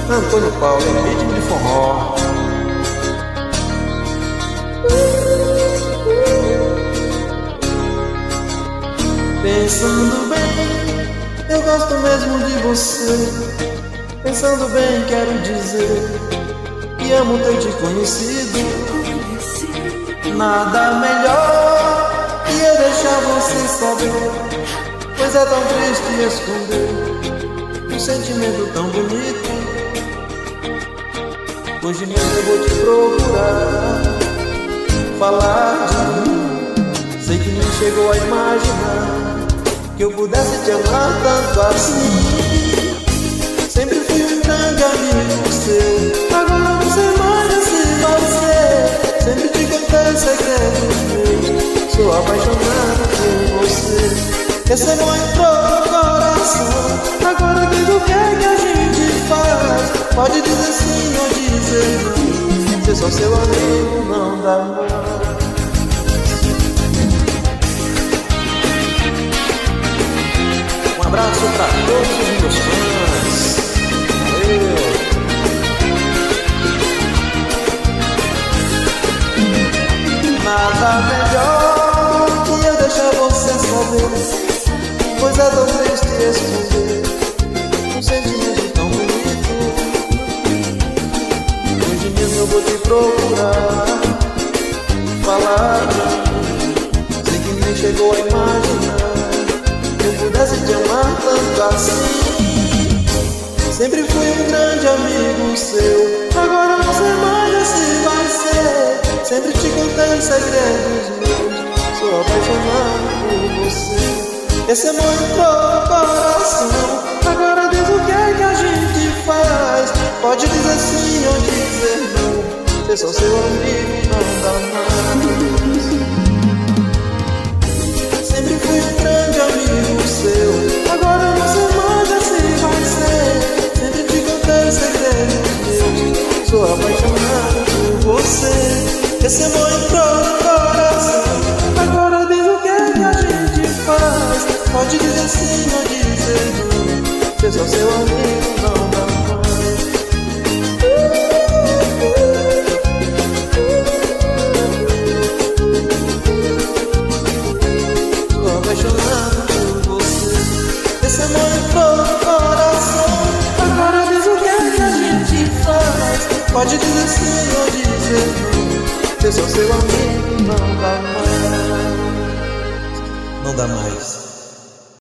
Antônio Paulo, em ritmo de forró. Pensando bem, eu gosto mesmo de você. Pensando bem, quero dizer que amo ter te conhecido. Nada melhor que eu deixar você saber, pois é tão triste esconder um sentimento tão bonito. Hoje mesmo eu vou te procurar, falar de mim. Sei que nem chegou a imaginar que eu pudesse te amar tanto assim. Sempre fui um grande amigo seu, agora não sei mais assim vai ser. Sempre te contei segredos meus, sou apaixonado por você. Esse amor entrou no coração, agora diz o que é que a gente faz. Pode dizer sim ou dizer não, ser só seu amigo não dá mais. Um abraço pra todos os meus fãs. Valeu! Nada melhor que eu deixar você saber, pois é tão triste esconder um sentimento tão bonito. Hoje mesmo eu vou te procurar, falar de mim. Sei que nem chegou a imaginar que eu pudesse te amar tanto assim. Sempre fui um grande amigo seu, agora não sei mais assim vai ser. Sempre te contei segredos meus, sou apaixonado por você. Esse amor entrou no coração, agora diz o que é que a gente faz. Pode dizer sim ou dizer não, ser só seu amigo não dá mais. Sempre fui um grande amigo seu, agora não sei mais assim vai ser. Sempre te contei segredos meus, sou apaixonado por você. Esse amor entrou no coração, agora diz o que é que a gente faz. Pode dizer sim ou dizer não, ser só seu amigo não dá mais. Sou apaixonado por você. Esse amor entrou no coração, agora diz o que é que a gente faz. Pode dizer sim ou dizer não, ser só seu amigo não dá mais. Não dá mais.